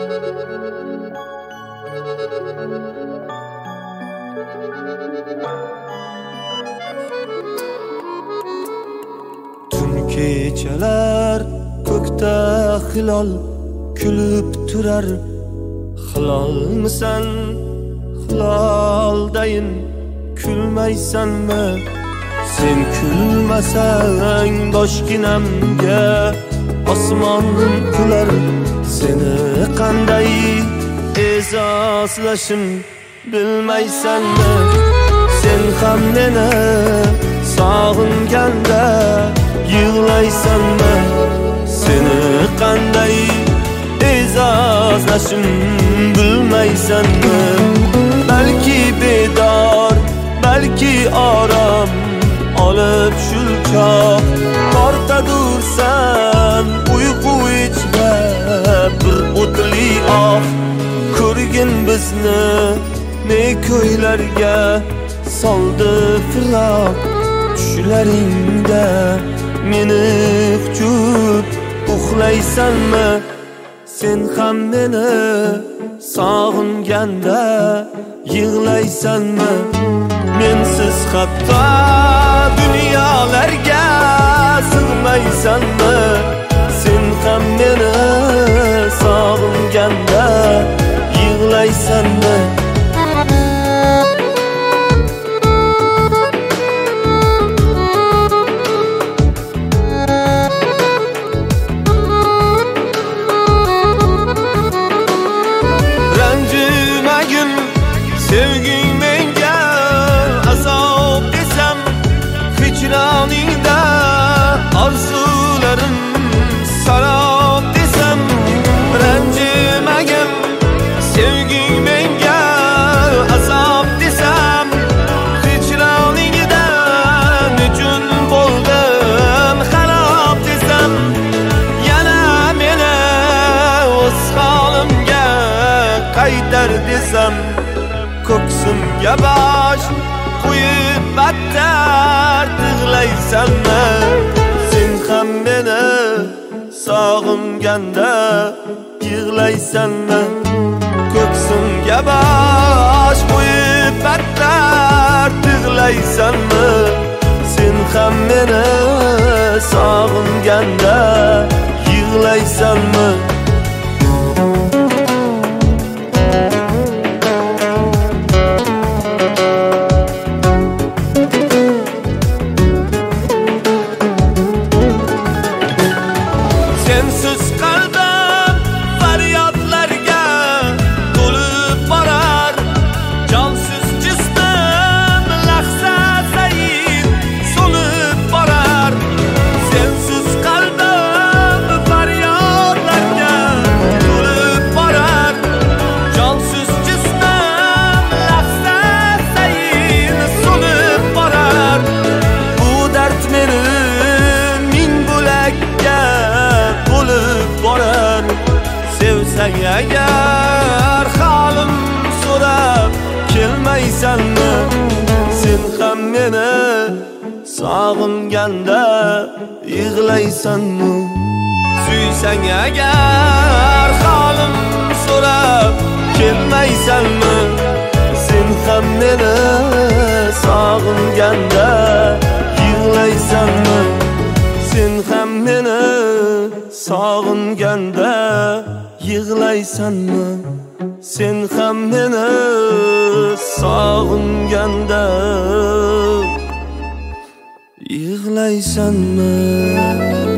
Kechalar ko'kda hilol kulib turar. Hilolmisan, hiloldayin kulmaysanmi? Sen kulmasang boshginamga osmon kular. Seni qanday e'zozlashim bilmaysanmi? Sen ham meni sog'inganda yig'laysanmi? Seni qanday e'zozlashim bilmaysanmi? Balki bedor, balki orom olib shulchoq tortadursan uyqu ichida bir o'tli oq. Ko'rgin bizni ne ko'ylarga soldi firoq. Tushlaringda meni quchib uxlaysanmi? Sen ham meni sog'inganda yig'laysanmi? Mensiz hatto dunyolarga sig'maysanmi? Sen ham meni sog'inganda yig'laysanmi? Sevging menga azob desam, hicroningda orzularim sarob desam. Ranjimagin sevging menga azob desam, hicroningda nechun bo'ldim xarob desam. Yana meni o'z holimga qaytar desam. Ko'ksimga bosh qo'yib battar tig'laysanmi? Sen ham meni sog'inganda yig'laysanmi? Ko'ksimga bosh qo'yib battar tig'laysanmi? Sen ham meni sog'inganda yig'laysanmi? Sensiz qalbim faryodlarga to'lib borar. Jonsiz jismim lahza sayin so'lib borar. Sensiz qalbim faryodlarga to'lib borar. Jonsiz jismim lahza sayin so'lib borar. Bu dard meni ming bo'lakka bo'lib borar. Sevsang agar holim so'rab kelmaysanmi? Sen ham meni sog'inganda yig'laysanmi? Suysang agar holim so'rab kelmaysanmi? Sen ham meni sog'inganda yig'laysanmi? Sen ham meni sog'inganda yig'laysanmi? Sen ham meni sog'inganda yig'laysanmi?